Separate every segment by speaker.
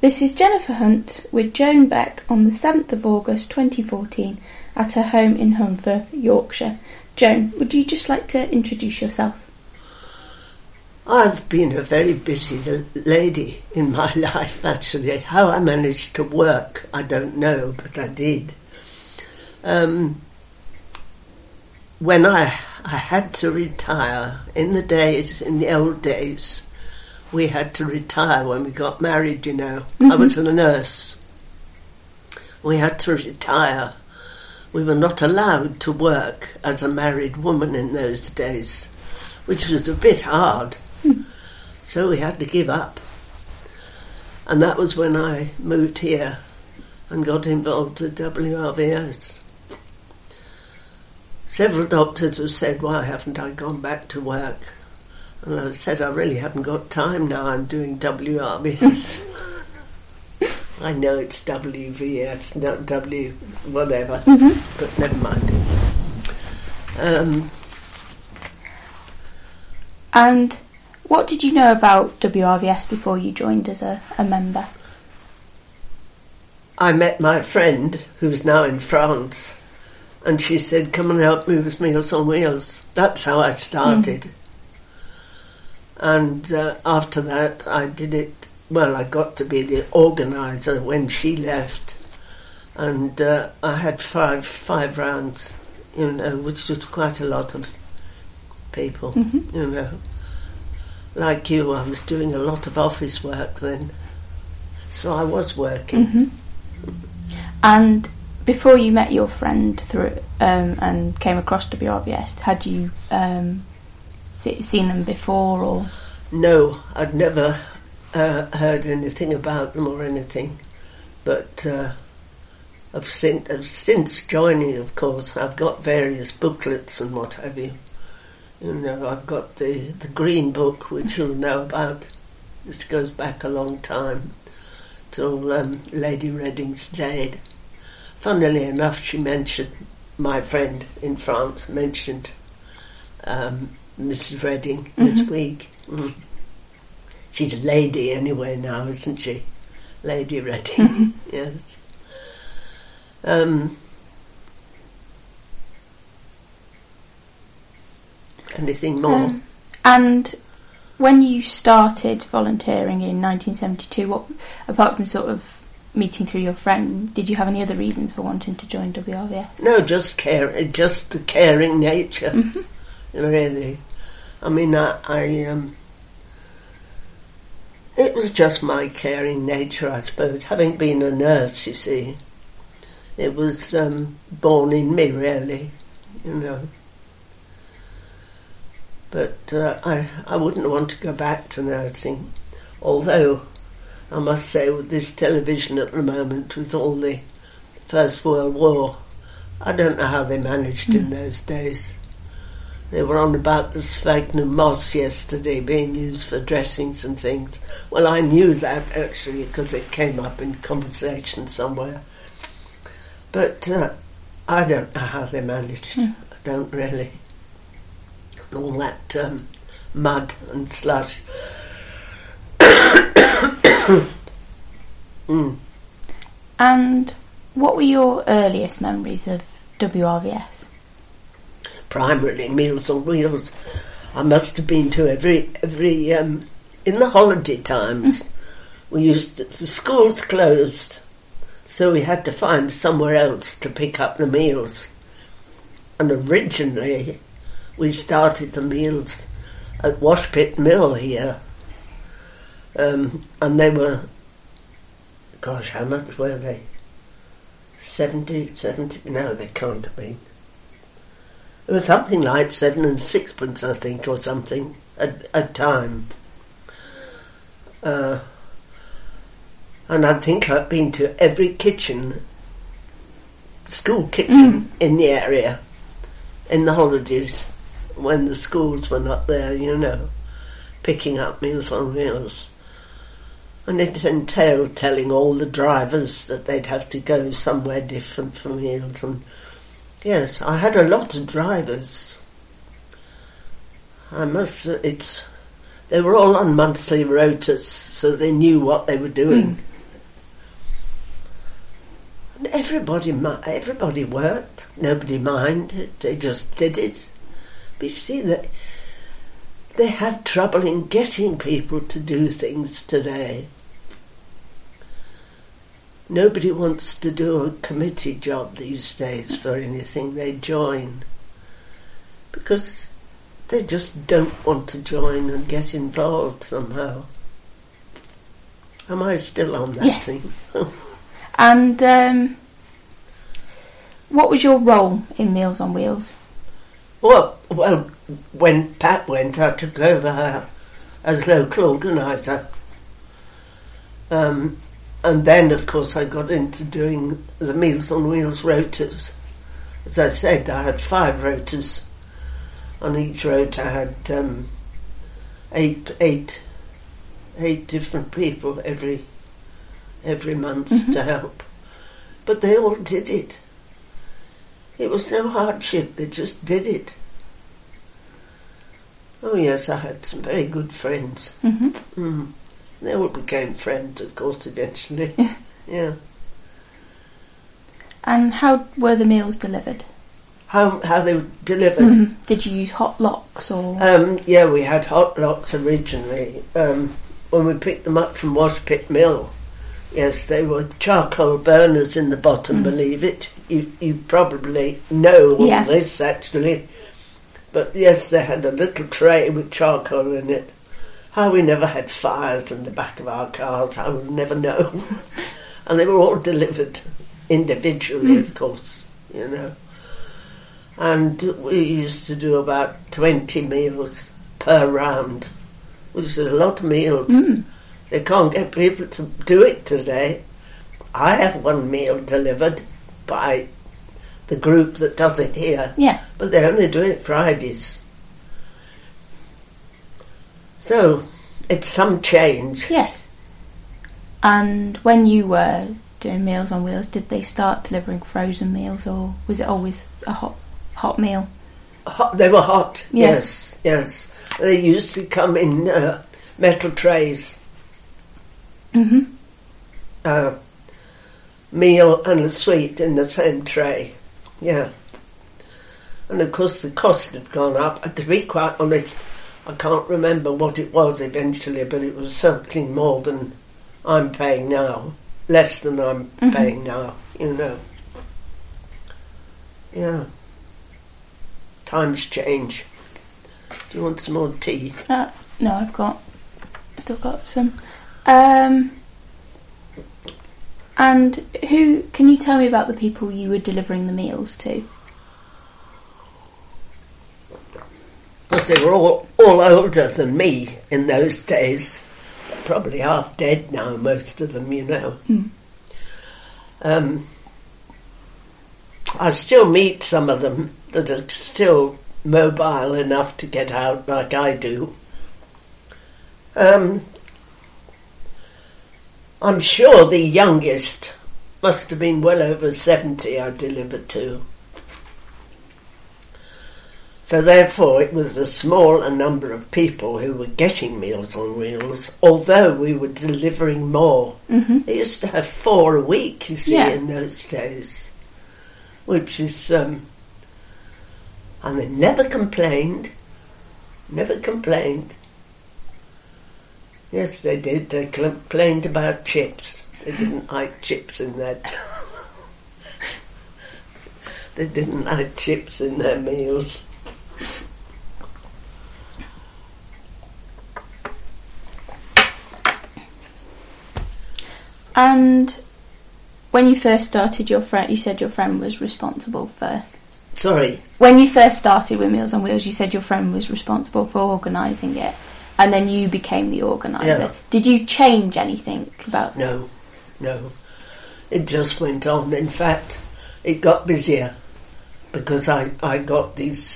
Speaker 1: This is Jennifer Hunt with Joan Beck on the 7th of August 2014 at her home in Hunferth, Yorkshire. Joan, would you just like to introduce yourself?
Speaker 2: I've been a very busy lady in my life, actually. How I managed to work, I don't know, but I did. When I had to retire, in the old days, we had to retire when we got married, you know. Mm-hmm. I was a nurse. We had to retire. We were not allowed to work as a married woman in those days, which was a bit hard. So we had to give up. And that was when I moved here and got involved with WRVS. Several doctors have said, why haven't I gone back to work? And I said, I really haven't got time now, I'm doing WRVS. I know it's WVS, not W whatever, but never mind.
Speaker 1: And what did you know about WRVS before you joined as a member?
Speaker 2: I met my friend, who's now in France, and she said, come and help me with Meals on Wheels. That's how I started. And after that, I did it. Well, I got to be the organiser when she left. And I had five rounds, you know, which was quite a lot of people, you know. Like you, I was doing a lot of office work then. So I was working.
Speaker 1: And before you met your friend through and came across WRVS, had you seen them before, or?
Speaker 2: No, I'd never heard anything about them or anything. But since joining, of course, I've got various booklets and what have you. You know, I've got the Green Book, which you'll know about, which goes back a long time, till Lady Reading's died. Funnily enough, she mentioned, my friend in France mentioned Mrs. Reading this week. She's a lady anyway now, isn't she? Lady Reading, yes. Anything more?
Speaker 1: And when you started volunteering in 1972, what, apart from sort of meeting through your friend, did you have any other reasons for wanting to join WRVS?
Speaker 2: No, just the caring nature, really. I mean, it was just my caring nature, I suppose. Having been a nurse, you see, it was born in me, really, you know. But I wouldn't want to go back to nursing, although I must say with this television at the moment, with all the First World War, I don't know how they managed in those days. They were on about the sphagnum moss yesterday being used for dressings and things. Well, I knew that actually because it came up in conversation somewhere. But I don't know how they managed. I don't really. All that mud and slush.
Speaker 1: And what were your earliest memories of WRVS?
Speaker 2: Primarily Meals on Wheels. I must have been to every in the holiday times. The schools closed, so we had to find somewhere else to pick up the meals. And originally, we started the meals at Washpit Mill here. And they were, gosh, how much were they? 70, no, they can't have been. It was something like 7 and 6pence, I think, or something, a time. And I think I've been to every school kitchen in the area, in the holidays, when the schools were not there, you know, picking up Meals on Wheels. And it entailed telling all the drivers that they'd have to go somewhere different for meals. And yes, I had a lot of drivers. They were all on monthly rotas, so they knew what they were doing Everybody worked. Nobody minded. They just did it. But you see that they have trouble in getting people to do things today. Nobody wants to do a committee job these days for anything they join, because they just don't want to join and get involved somehow. Am I still on that
Speaker 1: Yes.
Speaker 2: thing?
Speaker 1: And what was your role in Meals on Wheels?
Speaker 2: Well, when Pat went, I took over her as local organiser. And then, of course, I got into doing the Meals on Wheels rotas. As I said, I had 5 rotas. On each rota, I had eight different people every month to help. But they all did it. It was no hardship, they just did it. Oh yes, I had some very good friends. They all became friends, of course, eventually. Yeah.
Speaker 1: And how were the meals delivered?
Speaker 2: How they were delivered?
Speaker 1: Did you use hot locks or...?
Speaker 2: Yeah, we had hot locks originally. When we picked them up from Washpit Mill, yes, they were charcoal burners in the bottom, believe it. You probably know all this, actually. But yes, they had a little tray with charcoal in it. How we never had fires in the back of our cars, I will never know. And they were all delivered individually, of course, you know. And we used to do about 20 meals per round, which is a lot of meals. They can't get people to do it today. I have one meal delivered by the group that does it here, but they only do it Fridays. So, it's some change.
Speaker 1: Yes. And when you were doing Meals on Wheels, did they start delivering frozen meals, or was it always a hot meal?
Speaker 2: They were hot, yes. They used to come in metal trays. Meal and a sweet in the same tray, yeah. And of course the cost had gone up. To be quite honest, I can't remember what it was eventually, but it was something more than I'm paying now. Less than I'm paying now, you know. Yeah. Times change. Do you want some more tea?
Speaker 1: No, I've still got some. And can you tell me about the people you were delivering the meals to?
Speaker 2: Because they were all older than me in those days. Probably half dead now, most of them, you know. I still meet some of them that are still mobile enough to get out like I do. I'm sure the youngest must have been well over 70 I delivered to. So therefore it was a smaller number of people who were getting Meals on Wheels, although we were delivering more. They used to have 4 a week, you see, in those days. Which is, and they never complained. Yes, they did. They complained about chips. They didn't like chips in their... They didn't like chips in their meals.
Speaker 1: And when you first started, you said your friend was responsible for...
Speaker 2: Sorry?
Speaker 1: When you first started with Meals on Wheels, you said your friend was responsible for organising it, and then you became the organiser.
Speaker 2: Yeah.
Speaker 1: Did you change anything about...
Speaker 2: No. It just went on. In fact, it got busier because I got these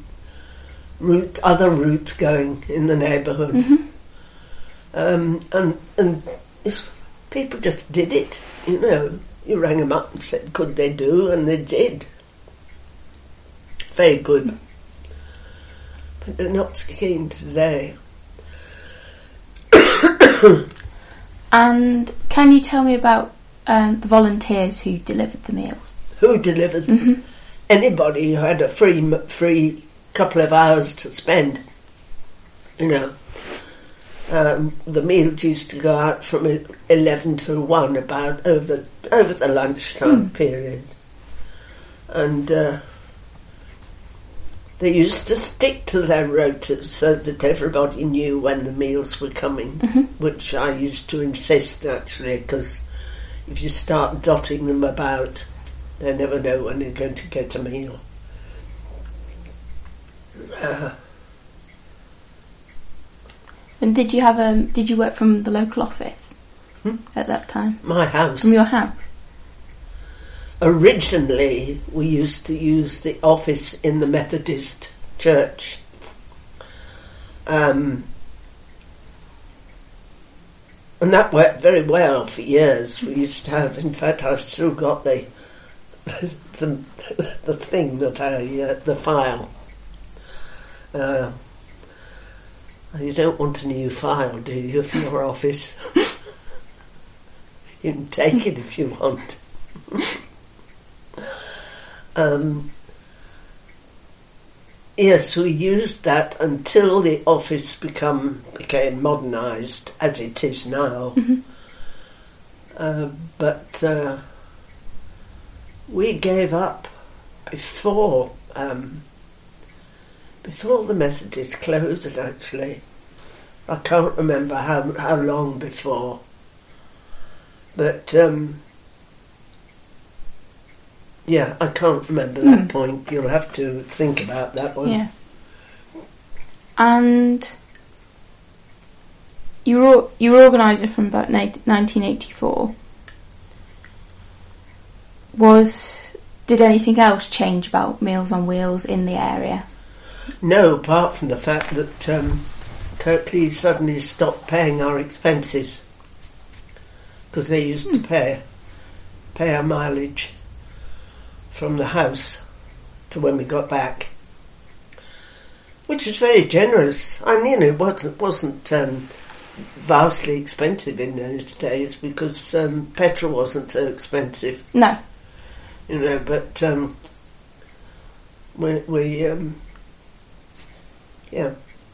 Speaker 2: other routes going in the neighbourhood. And people just did it, you know. You rang them up and said, could they do? And they did. Very good. But they're not so keen today.
Speaker 1: And can you tell me about the volunteers who delivered the meals?
Speaker 2: Who delivered them? Anybody who had a free couple of hours to spend. You know, the meals used to go out from 11 to 1 about over the lunchtime period. And they used to stick to their rotas so that everybody knew when the meals were coming, which I used to insist, actually, because if you start dotting them about, they never know when they're going to get a meal.
Speaker 1: And did you work from the local office at that time?
Speaker 2: My house.
Speaker 1: From your house?
Speaker 2: Originally, we used to use the office in the Methodist church. And that worked very well for years. We used to have, in fact, I've still got the thing that the file. You don't want a new file, do you, for your office? You can take it if you want. Yes, we used that until the office became modernised, as it is now. But we gave up before the Methodist closed, actually. I can't remember how long before. But yeah, I can't remember that point. You'll have to think about that one.
Speaker 1: Yeah. And you were organiser from about 1984. Did anything else change about Meals on Wheels in the area?
Speaker 2: No, apart from the fact that Kirklees suddenly stopped paying our expenses, because they used to pay our mileage from the house to when we got back, which was very generous. I mean, it wasn't vastly expensive in those days, because petrol wasn't so expensive.
Speaker 1: No.
Speaker 2: You know, but we yeah.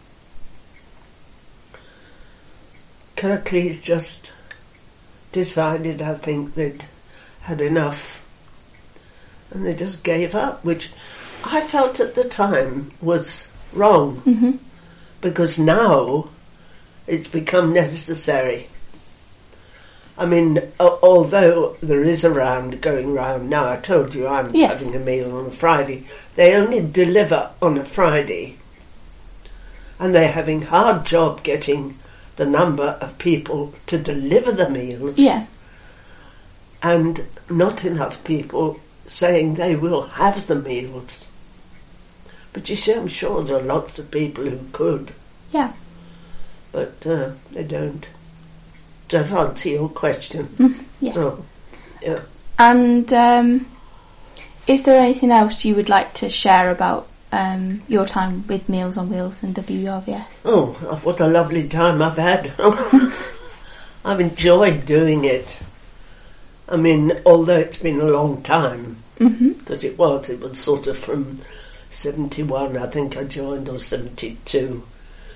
Speaker 2: Kirklees just decided, I think, they'd had enough, and they just gave up, which I felt at the time was wrong, because now it's become necessary. I mean, although there is a round going round now, I told you I'm having a meal on a Friday, they only deliver on a Friday, and they're having hard job getting the number of people to deliver the meals.
Speaker 1: Yeah.
Speaker 2: And not enough people saying they will have the meals. But you see, I'm sure there are lots of people who could.
Speaker 1: Yeah.
Speaker 2: But they don't. Does that answer your question?
Speaker 1: Yes.
Speaker 2: Oh, yeah.
Speaker 1: And is there anything else you would like to share about your time with Meals on Wheels and WRVS?
Speaker 2: Oh, what a lovely time I've had. I've enjoyed doing it. I mean, although it's been a long time, because it was sort of from 71, I think I joined, or 72.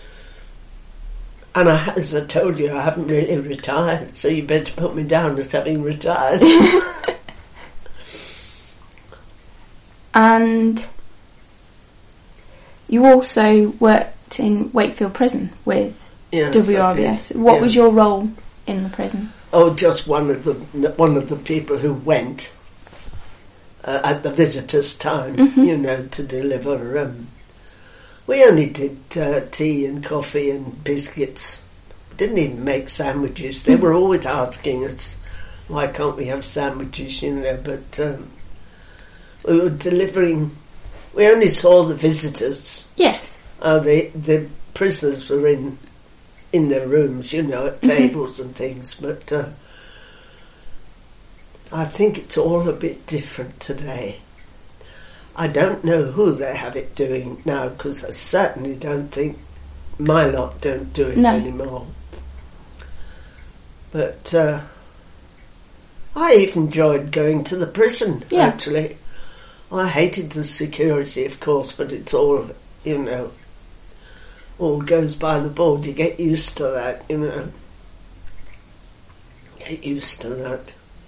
Speaker 2: And as I told you, I haven't really retired, so you better put me down as having retired.
Speaker 1: And you also worked in Wakefield Prison with WRVS. What was your role in the prison?
Speaker 2: Oh, just one of the people who went at the visitors' time, you know, to deliver. We only did tea and coffee and biscuits. Didn't even make sandwiches. They were always asking us, why can't we have sandwiches, you know, but we were delivering. We only saw the visitors.
Speaker 1: Yes.
Speaker 2: The prisoners were in their rooms, you know, at tables and things, but I think it's all a bit different today. I don't know who they have it doing now, because I certainly don't think my lot don't do it anymore. But I even enjoyed going to the prison,
Speaker 1: Yeah.
Speaker 2: actually. I hated the security, of course, but it's all, all goes by the board. You get used to that, Get used to that.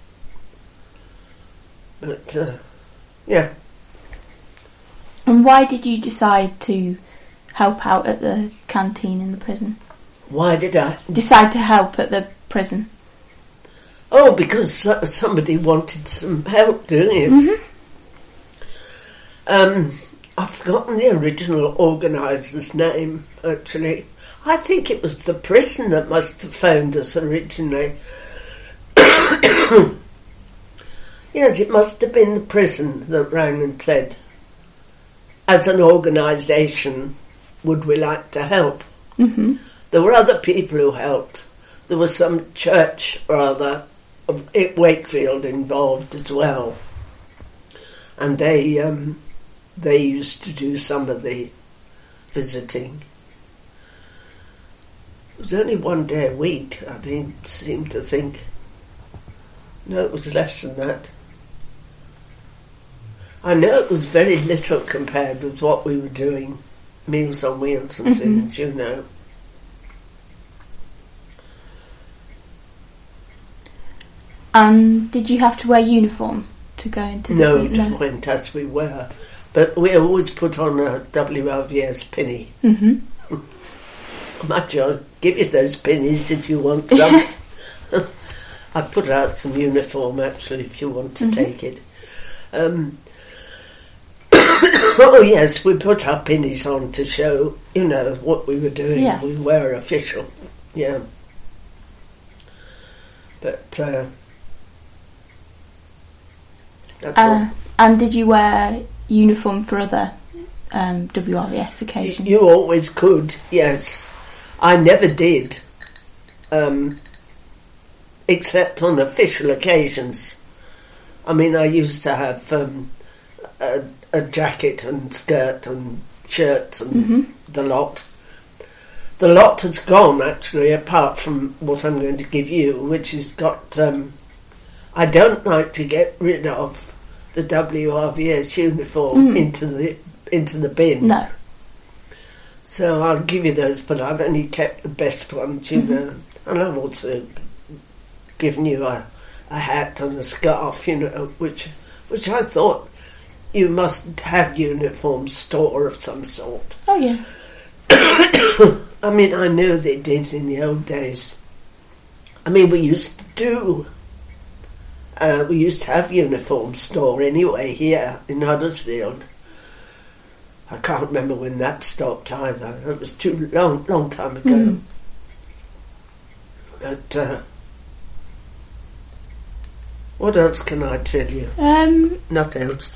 Speaker 2: But, yeah.
Speaker 1: And why did you decide to help out at the canteen in the prison?
Speaker 2: Why did I?
Speaker 1: Decide to help at the prison?
Speaker 2: Oh, because somebody wanted some help doing it.
Speaker 1: Mm-hmm.
Speaker 2: I've forgotten the original organiser's name, actually. I think it was the prison that must have phoned us originally. Yes, it must have been the prison that rang and said, as an organisation, would we like to help?
Speaker 1: Mm-hmm.
Speaker 2: There were other people who helped. There was some church, rather, at Wakefield involved as well. And they used to do some of the visiting. It was only one day a week, I seem to think. No, it was less than that. I know it was very little compared with what we were doing, Meals on Wheels and things,
Speaker 1: And did you have to wear uniform to go into the
Speaker 2: No, it went as we were. But we always put on a WRVS pinny.
Speaker 1: Mm-hmm.
Speaker 2: Much I'll give you those pinnies if you want some. I put out some uniform, actually, if you want to take it. Oh, yes, we put our pinnies on to show, what we were doing.
Speaker 1: Yeah.
Speaker 2: We were official, yeah. But, that's all.
Speaker 1: And did you wear uniform for other WRVS occasions?
Speaker 2: You always could, yes. I never did, except on official occasions. I mean, I used to have a jacket and skirt and shirts and the lot. The lot has gone, actually, apart from what I'm going to give you, which has got... I don't like to get rid of the WRVS uniform into the bin.
Speaker 1: No.
Speaker 2: So I'll give you those, but I've only kept the best ones, And I've also given you a hat and a scarf, which I thought you must have uniform store of some sort.
Speaker 1: Oh, yeah.
Speaker 2: I mean, I know they did in the old days. I mean, we used to have uniform store anyway here in Huddersfield. I can't remember when that stopped either. It was too long time ago. But what else can I tell you? Not else.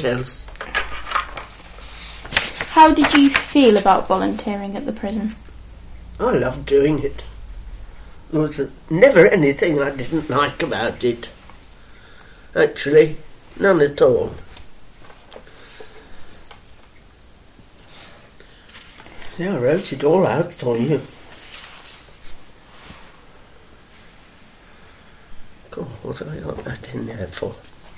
Speaker 1: How did you feel about volunteering at the prison?
Speaker 2: I loved doing it. There was never anything I didn't like about it. Actually, none at all. Yeah, I wrote it all out for you. God, what have I got that in there for?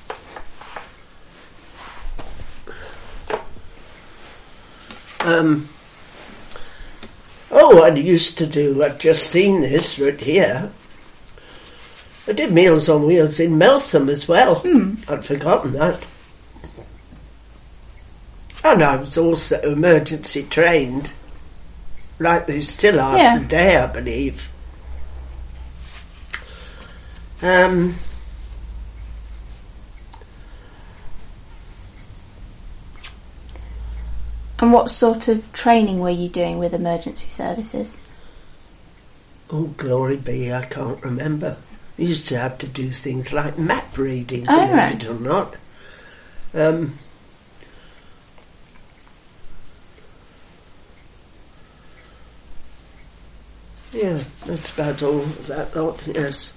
Speaker 2: I've just seen this right here. I did Meals on Wheels in Meltham as well. I'd forgotten that. And I was also emergency trained, like they still are today, I believe.
Speaker 1: And what sort of training were you doing with emergency services?
Speaker 2: Oh, glory be, I can't remember. We used to have to do things like map reading,
Speaker 1: Oh,
Speaker 2: believe
Speaker 1: right.
Speaker 2: it or not. Yeah, that's about all of that lot, yes.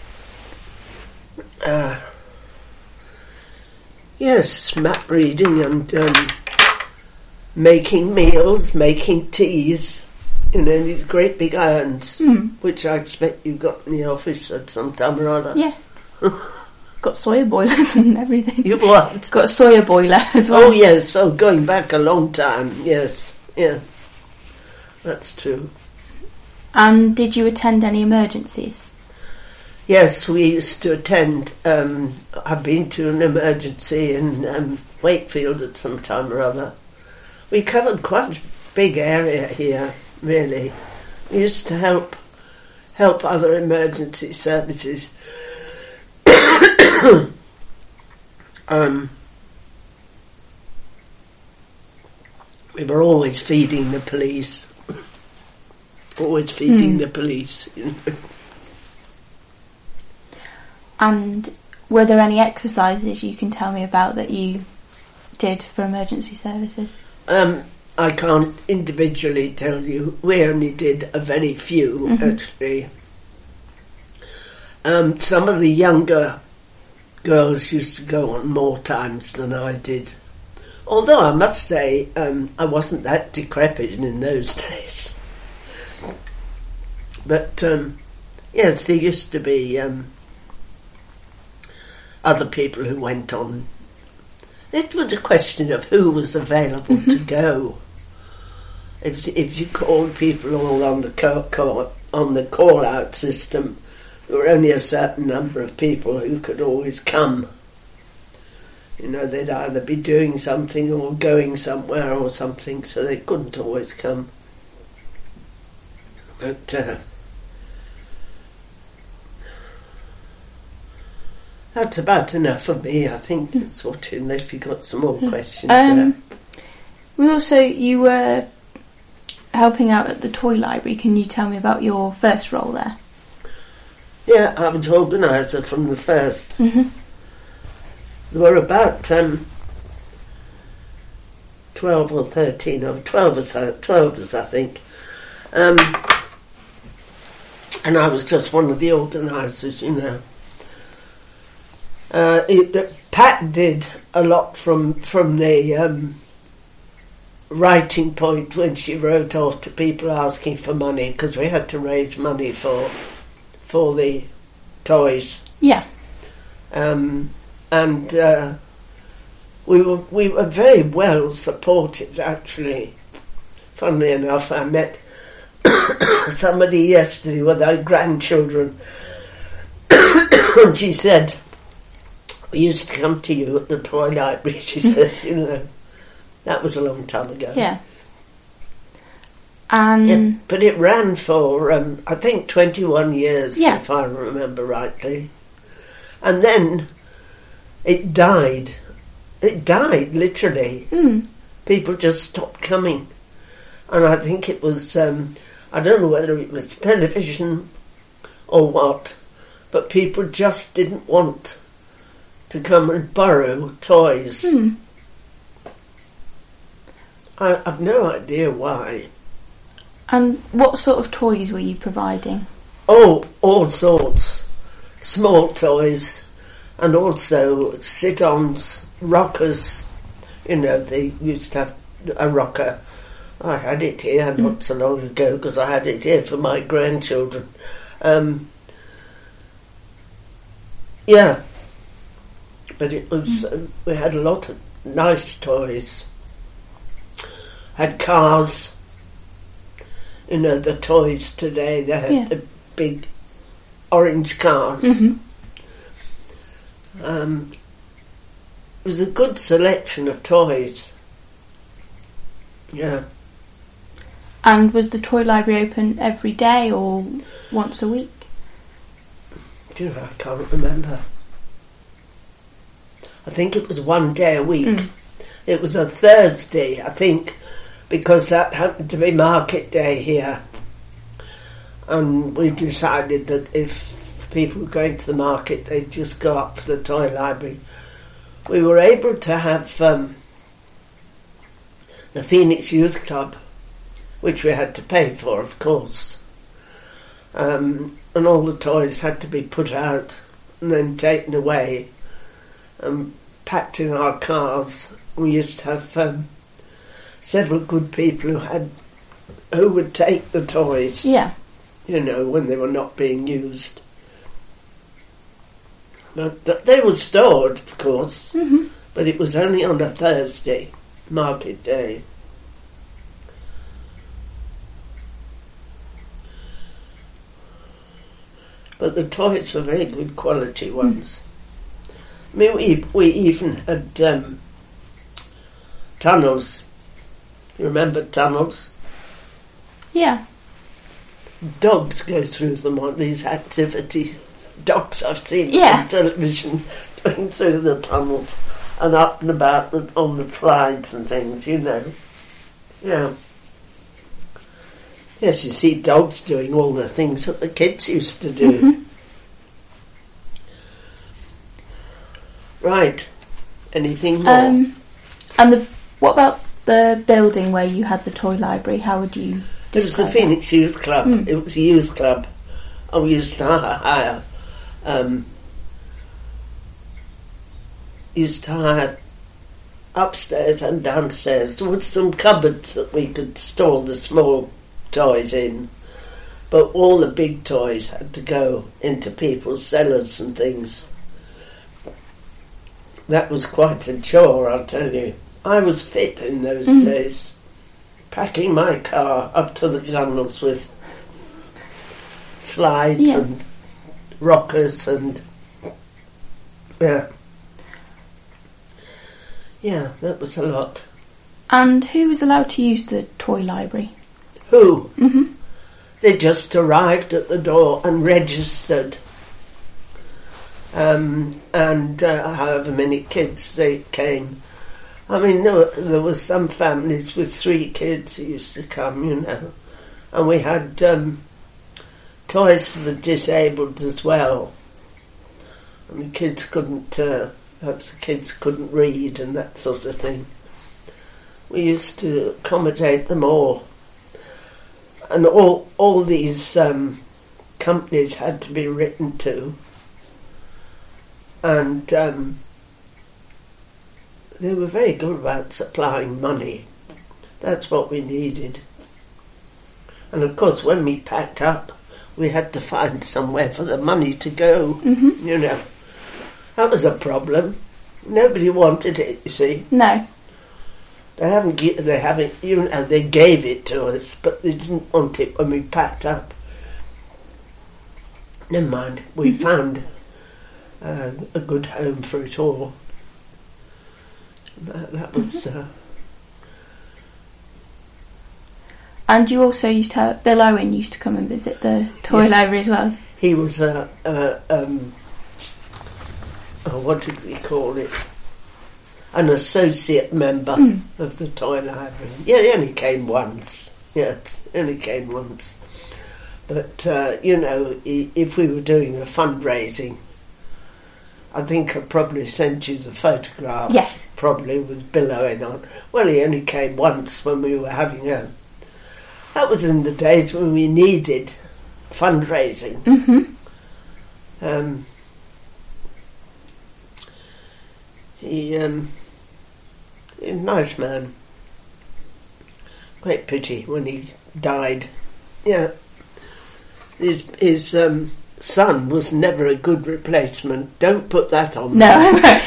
Speaker 2: Yes, map reading and making meals, making teas, these great big irons, which I expect you got in the office at some time or other.
Speaker 1: Yeah. got Sawyer boilers and everything.
Speaker 2: You what?
Speaker 1: Got a Sawyer boiler as well.
Speaker 2: Oh yes, going back a long time, yes, yeah. That's true.
Speaker 1: And did you attend any emergencies?
Speaker 2: Yes, we used to attend. I've been to an emergency in Wakefield at some time or other. We covered quite a big area here, really. We used to help other emergency services. We were always feeding the police. Always feeding the police, you know.
Speaker 1: And were there any exercises you can tell me about that you did for emergency services?
Speaker 2: I can't individually tell you. We only did a very few, actually. Some of the younger girls used to go on more times than I did. Although I must say, I wasn't that decrepit in those days. But, yes, there used to be other people who went on. It was a question of who was available to go. If you called people all on the call-out system, there were only a certain number of people who could always come. You know, they'd either be doing something or going somewhere or something, so they couldn't always come. But that's about enough for me, I think. Sort of, unless you've got some more questions.
Speaker 1: You were helping out at the toy library. Can you tell me about your first role there?
Speaker 2: Yeah, I was organiser from the first. There were about 12 or 13, or 12 of us, I think. And I was just one of the organisers, you know. Pat did a lot from the writing point when she wrote off to people asking for money, because we had to raise money for the toys.
Speaker 1: Yeah.
Speaker 2: And we were very well supported, actually. Funnily enough, I met somebody yesterday with her grandchildren, and she said, "We used to come to you at the toy library," she said, you know. That was a long time ago.
Speaker 1: Yeah.
Speaker 2: But it ran for, I think, 21 years, if I remember rightly. And then it died. It died, literally. People just stopped coming. And I think it was, I don't know whether it was television or what, but people just didn't want to come and borrow toys. I've no idea why.
Speaker 1: And what sort of toys were you providing?
Speaker 2: Oh, all sorts. Small toys, and also sit-ons, rockers. You know, they used to have a rocker. I had it here not so long ago, because I had it here for my grandchildren. Yeah. But it was, we had a lot of nice toys. Had cars. You know, the toys today, they had the big orange cars. It was a good selection of toys. Yeah.
Speaker 1: And was the toy library open every day or once a week?
Speaker 2: Do you know, I can't remember. I think it was one day a week. It was a Thursday, I think, because that happened to be market day here. And we decided that if people were going to the market, they'd just go up to the toy library. We were able to have the Phoenix Youth Club, which we had to pay for, of course. And all the toys had to be put out and then taken away and packed in our cars. We used to have several good people who would take the toys.
Speaker 1: Yeah.
Speaker 2: You know, when they were not being used. But they were stored, of course,
Speaker 1: Mm-hmm.
Speaker 2: but it was only on a Thursday, market day. But the toys were very good quality ones. I mean, we even had tunnels. You remember tunnels?
Speaker 1: Yeah.
Speaker 2: Dogs go through them on these activities. Dogs I've seen
Speaker 1: Yeah.
Speaker 2: on television going through the tunnels and up and about on the slides and things, you know. Yeah. Yes, you see dogs doing all the things that the kids used to do.
Speaker 1: Mm-hmm.
Speaker 2: Right. Anything more?
Speaker 1: And what about the building where you had the toy library? How would you
Speaker 2: It was the
Speaker 1: describe
Speaker 2: Phoenix Youth Club.
Speaker 1: Mm.
Speaker 2: It was a youth club. And we used to hire upstairs and downstairs. There was some cupboards that we could store the small toys in, but all the big toys had to go into people's cellars and things. That was quite a chore, I'll tell you. I was fit in those days, packing my car up to the gunnels with slides
Speaker 1: Yeah.
Speaker 2: and rockers and yeah, that was a lot.
Speaker 1: And who was allowed to use the toy library?
Speaker 2: Who?
Speaker 1: Mm-hmm.
Speaker 2: They just arrived at the door and registered. And however many kids they came. I mean, there were some families with 3 kids who used to come, you know. And we had toys for the disabled as well. I mean, kids couldn't, perhaps the kids couldn't read and that sort of thing. We used to accommodate them all. And all these companies had to be written to. And they were very good about supplying money. That's what we needed. And of course, when we packed up, we had to find somewhere for the money to go, you know. That was a problem. Nobody wanted it, you see.
Speaker 1: No.
Speaker 2: They gave it to us, but they didn't want it when we packed up. Never mind, we found a good home for it all. That was...
Speaker 1: And you also used to have... Bill Owen used to come and visit the toy library as well.
Speaker 2: He was what did we call it? An associate member of the toy library. Yeah, he only came once. Yes, he only came once. But, you know, if we were doing a fundraising, I think I probably sent you the photograph.
Speaker 1: Yes.
Speaker 2: Probably with Bill Owen on. Well, he only came once when we were having that was in the days when we needed fundraising.
Speaker 1: Mm-hmm.
Speaker 2: He's a nice man. Quite pity when he died. Yeah. His son was never a good replacement. Don't put that on me.
Speaker 1: No.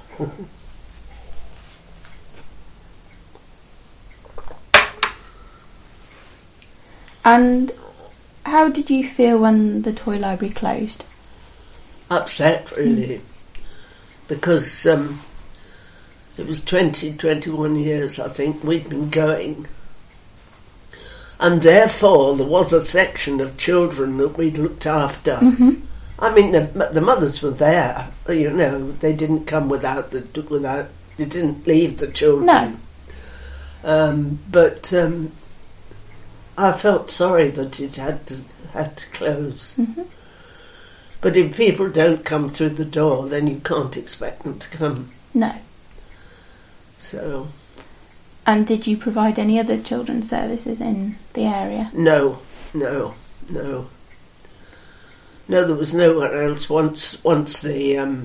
Speaker 1: And how did you feel when the toy library closed?
Speaker 2: Upset, really. Because it was 21 years, I think, we'd been going. And therefore, there was a section of children that we'd looked after.
Speaker 1: Mm-hmm.
Speaker 2: I mean, the mothers were there, you know, they didn't come they didn't leave the children.
Speaker 1: No.
Speaker 2: But I felt sorry that it had to close.
Speaker 1: Mm-hmm.
Speaker 2: But if people don't come through the door, then you can't expect them to come.
Speaker 1: No.
Speaker 2: So...
Speaker 1: And did you provide any other children's services in the area?
Speaker 2: No, there was nowhere else once the...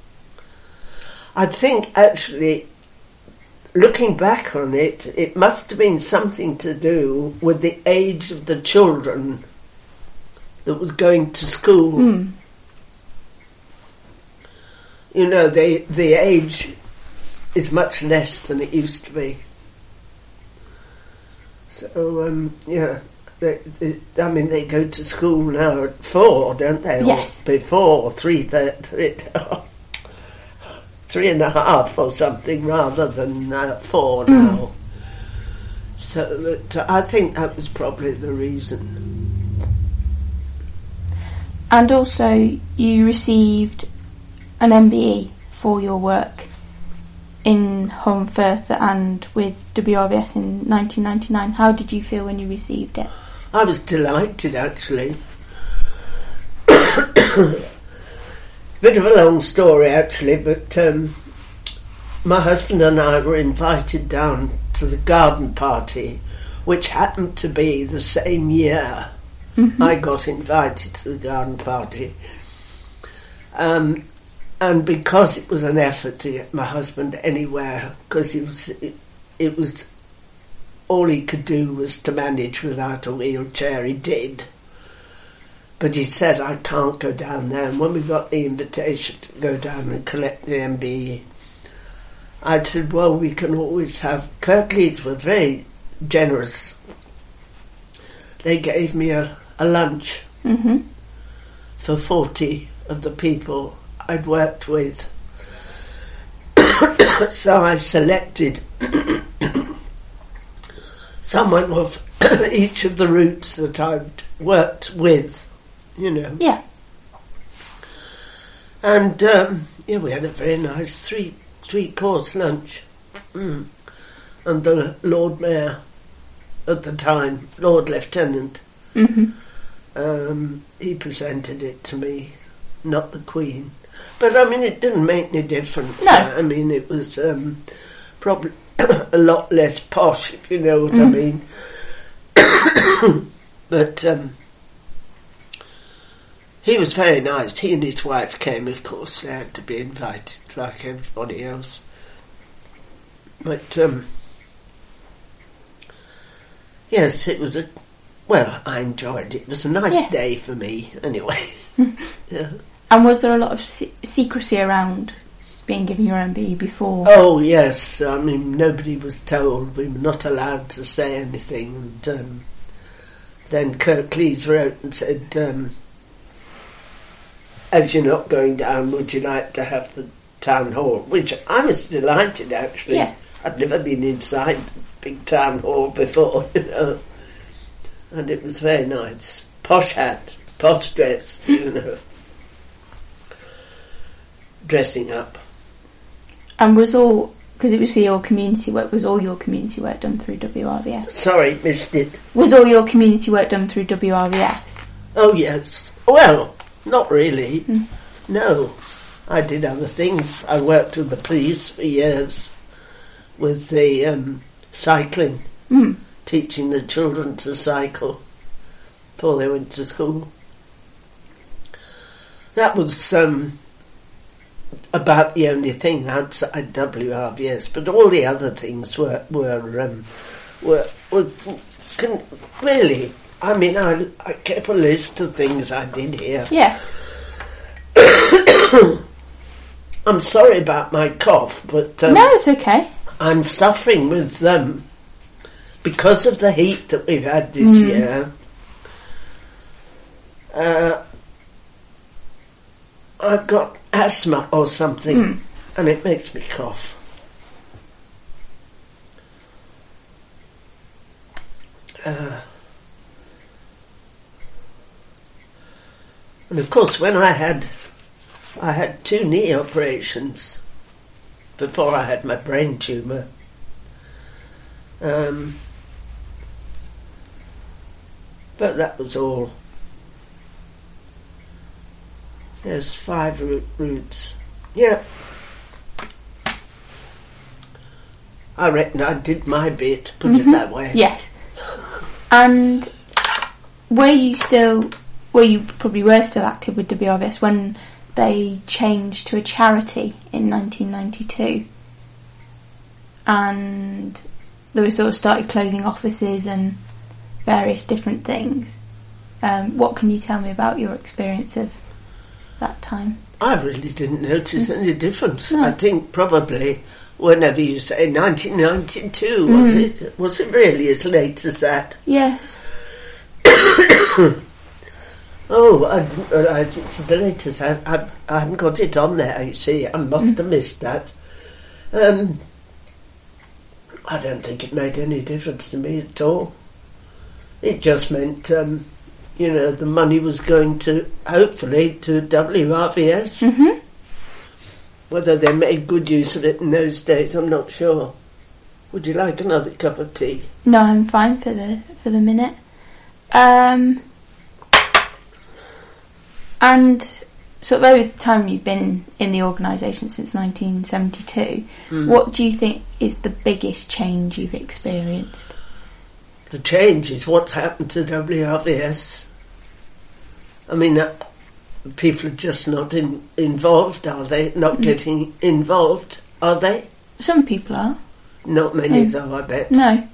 Speaker 2: I think, actually, looking back on it, it must have been something to do with the age of the children that was going to school. you know, the age is much less than it used to be. So, yeah, they go to school now at 4, don't they?
Speaker 1: Yes.
Speaker 2: Or before 3:30, 3:30 or something, rather than 4 now. So I think that was probably the reason.
Speaker 1: And also, you received an MBE for your work in Home Firth and with WRVS in 1999. How did you feel when you received it?
Speaker 2: I was delighted, actually. Bit of a long story, actually, but my husband and I were invited down to the garden party, which happened to be the same year I got invited to the garden party. And because it was an effort to get my husband anywhere, because it was all he could do was to manage without a wheelchair. He did. But he said, I can't go down there. And when we got the invitation to go down and collect the MBE, I said, well, we can always have... Kirklees were very generous. They gave me a lunch for 40 of the people I'd worked with. So I selected someone of each of the routes that I'd worked with, you know.
Speaker 1: Yeah.
Speaker 2: And, we had a very nice three-course lunch. And the Lord Mayor at the time, Lord Lieutenant, he presented it to me, not the Queen. But, I mean, it didn't make any difference.
Speaker 1: No.
Speaker 2: I mean, it was probably a lot less posh, if you know what I mean. But he was very nice. He and his wife came, of course. They had to be invited like everybody else. But, yes, it was I enjoyed it. It was a nice day for me, anyway. Yeah.
Speaker 1: And was there a lot of secrecy around being given your MBE before?
Speaker 2: Oh, yes. I mean, nobody was told. We were not allowed to say anything. And then Kirklees wrote and said, as you're not going down, would you like to have the town hall? Which I was delighted, actually.
Speaker 1: Yes.
Speaker 2: I'd never been inside the big town hall before, you know. And it was very nice. Posh hat, posh dress, you know. Dressing up.
Speaker 1: And was all, because it was for your community work, was all your community work done through WRVS?
Speaker 2: Sorry, missed it.
Speaker 1: Was all your community work done through WRVS?
Speaker 2: Oh, yes. Well, not really. No. I did other things. I worked with the police for years with the cycling, teaching the children to cycle before they went to school. That was about the only thing outside WRVS, but all the other things were really. I mean, I kept a list of things I did here.
Speaker 1: Yes.
Speaker 2: I'm sorry about my cough, but
Speaker 1: no, it's okay.
Speaker 2: I'm suffering with because of the heat that we've had this year. I've got asthma or something, and it makes me cough. And of course, when I had 2 knee operations before I had my brain tumour. But that was all. There's 5 routes. Yeah. I reckon I did my bit, put it that way.
Speaker 1: Yes. And you probably were still active with WRVS when they changed to a charity in 1992, and they were sort of started closing offices and various different things. What can you tell me about your experience of that time?
Speaker 2: I really didn't notice any difference.
Speaker 1: No.
Speaker 2: I think probably whenever you say 1992, was it really as late as that?
Speaker 1: Yes.
Speaker 2: Oh, it's as late as that. I haven't got it on there, you see. I must have missed that. I don't think it made any difference to me at all. It just meant, the money was going to, hopefully, to WRVS.
Speaker 1: Mm-hmm.
Speaker 2: Whether they made good use of it in those days, I'm not sure. Would you like another cup of tea?
Speaker 1: No, I'm fine for the minute. And sort of over the time you've been in the organisation since 1972, what do you think is the biggest change you've experienced?
Speaker 2: The change is what's happened to WRVS. I mean, people are just not involved, are they? Not getting involved, are they?
Speaker 1: Some people are.
Speaker 2: Not many, though, I bet.
Speaker 1: No.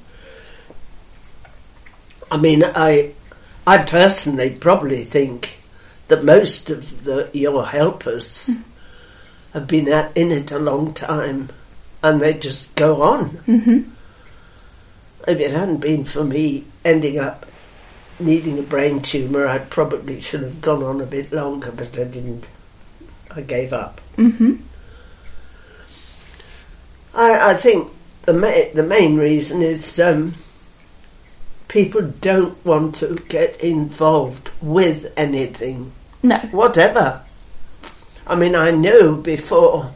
Speaker 2: I mean, I personally probably think that most of your helpers have been in it a long time, and they just go on.
Speaker 1: Mm-hmm.
Speaker 2: If it hadn't been for me ending up needing a brain tumour, I probably should have gone on a bit longer, but I didn't. I gave up.
Speaker 1: Mm-hmm.
Speaker 2: I think the main reason is people don't want to get involved with anything.
Speaker 1: No.
Speaker 2: Whatever. I mean, I know before,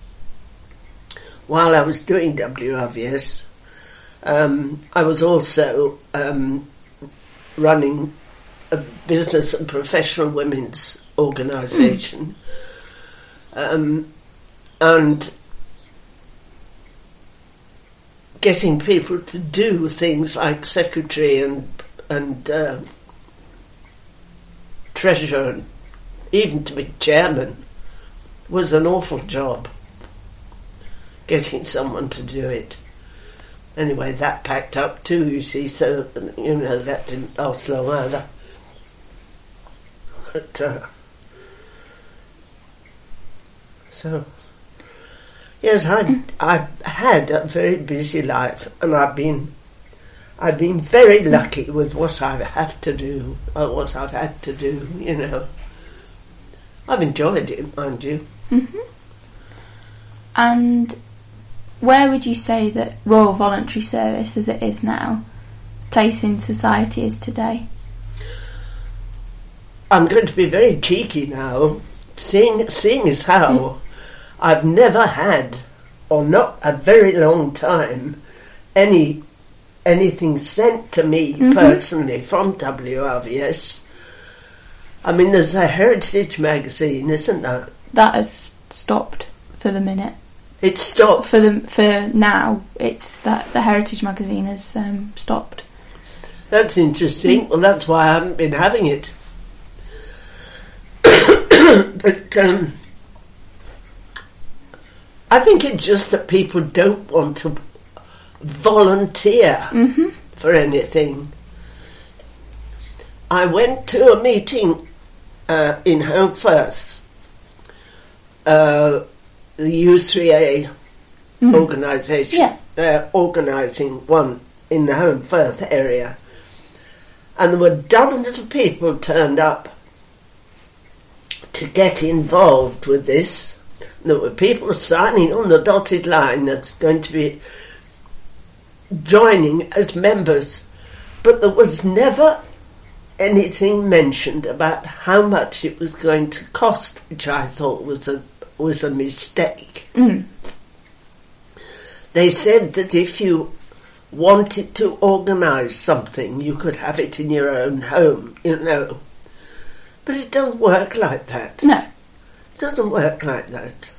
Speaker 2: while I was doing WRVS, I was also running a business and professional women's organisation, and getting people to do things like secretary and treasurer, and even to be chairman, was an awful job. Getting someone to do it. Anyway, that packed up too, you see, so, that didn't last long either. But, yes, I've had a very busy life, and I've been very lucky with what I have to do, or what I've had to do, I've enjoyed it, mind you.
Speaker 1: Mm-hmm. And where would you say that Royal Voluntary Service, as it is now, place in society is today?
Speaker 2: I'm going to be very cheeky now, seeing as how I've never had, or not a very long time, anything sent to me personally from WRVS. I mean, there's a Heritage magazine, isn't there?
Speaker 1: That has stopped for the minute.
Speaker 2: It's stopped
Speaker 1: for now. It's that the Heritage magazine has stopped.
Speaker 2: That's interesting. Well, that's why I haven't been having it. But I think it's just that people don't want to volunteer for anything. I went to a meeting in Home Firth, the U3A organisation. They're organising one in the Home Firth area, and there were dozens of people turned up to get involved with this. There were people signing on the dotted line that's going to be joining as members, but there was never anything mentioned about how much it was going to cost, which I thought was a mistake. They said that if you wanted to organise something, you could have it in your own home, But it doesn't work like that.
Speaker 1: No.
Speaker 2: It doesn't work like that.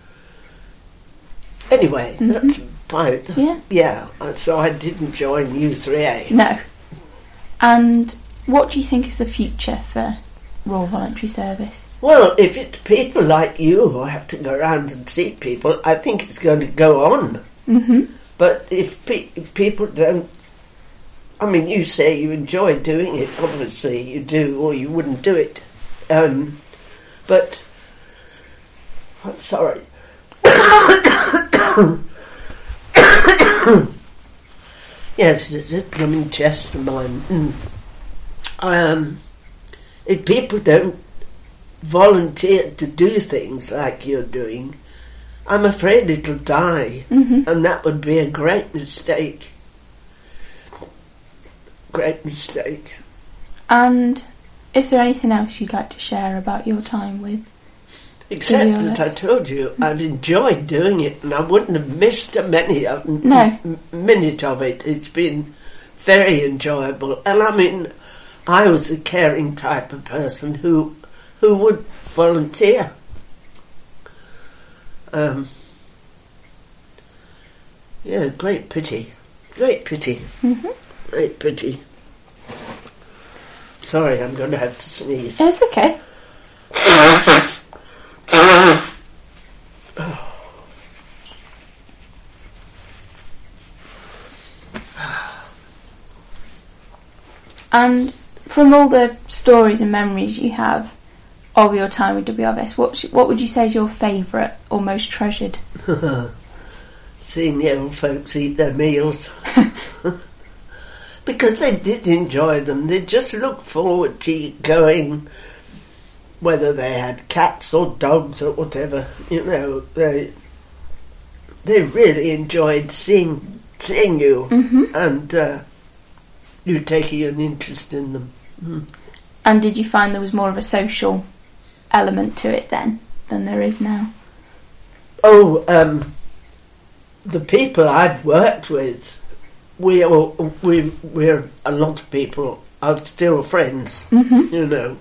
Speaker 2: Anyway, that's fine. Yeah, so I didn't join U3A.
Speaker 1: No. And what do you think is the future for Royal Voluntary Service?
Speaker 2: Well, if it's people like you who have to go around and see people, I think it's going to go on. But if people don't... I mean, you say you enjoy doing it. Obviously you do, or you wouldn't do it. But, I'm sorry. Yes, it's a blooming chest of mine. If people don't volunteer to do things like you're doing, I'm afraid it'll die. And that would be a great mistake. Great mistake.
Speaker 1: And is there anything else you'd like to share about your time with?
Speaker 2: Except that I told you I've enjoyed doing it, and I wouldn't have missed a minute of it. It's been very enjoyable, and I mean, I was a caring type of person who would volunteer. Yeah, great pity. Great pity. Great pity. Sorry, I'm going to have to sneeze.
Speaker 1: It's okay. And from all the stories and memories you have of your time with WRS, what would you say is your favourite or most treasured?
Speaker 2: Seeing the old folks eat their meals. Because they did enjoy them. They just looked forward to going, whether they had cats or dogs or whatever. You know, they really enjoyed seeing you and you taking an interest in them.
Speaker 1: And did you find there was more of a social element to it then than there is now?
Speaker 2: Oh, the people I've worked with, we're a lot of people are still friends. You know,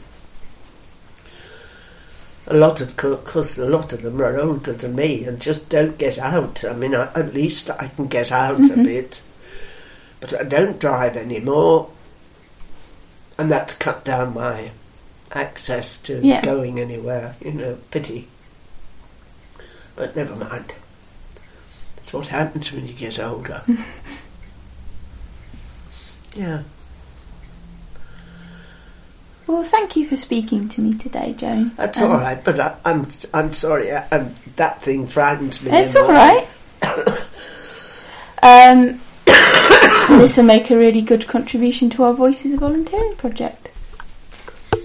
Speaker 2: a lot of them are older than me and just don't get out. I mean, at least I can get out a bit, but I don't drive anymore, and that's cut down my access to going anywhere. You know, pity. But never mind. That's what happens when you get older. Yeah.
Speaker 1: Well, thank you for speaking to me today, Joan.
Speaker 2: That's all right, but I'm sorry. That thing frightens me.
Speaker 1: It's all right. This will make a really good contribution to our Voices of Volunteering project.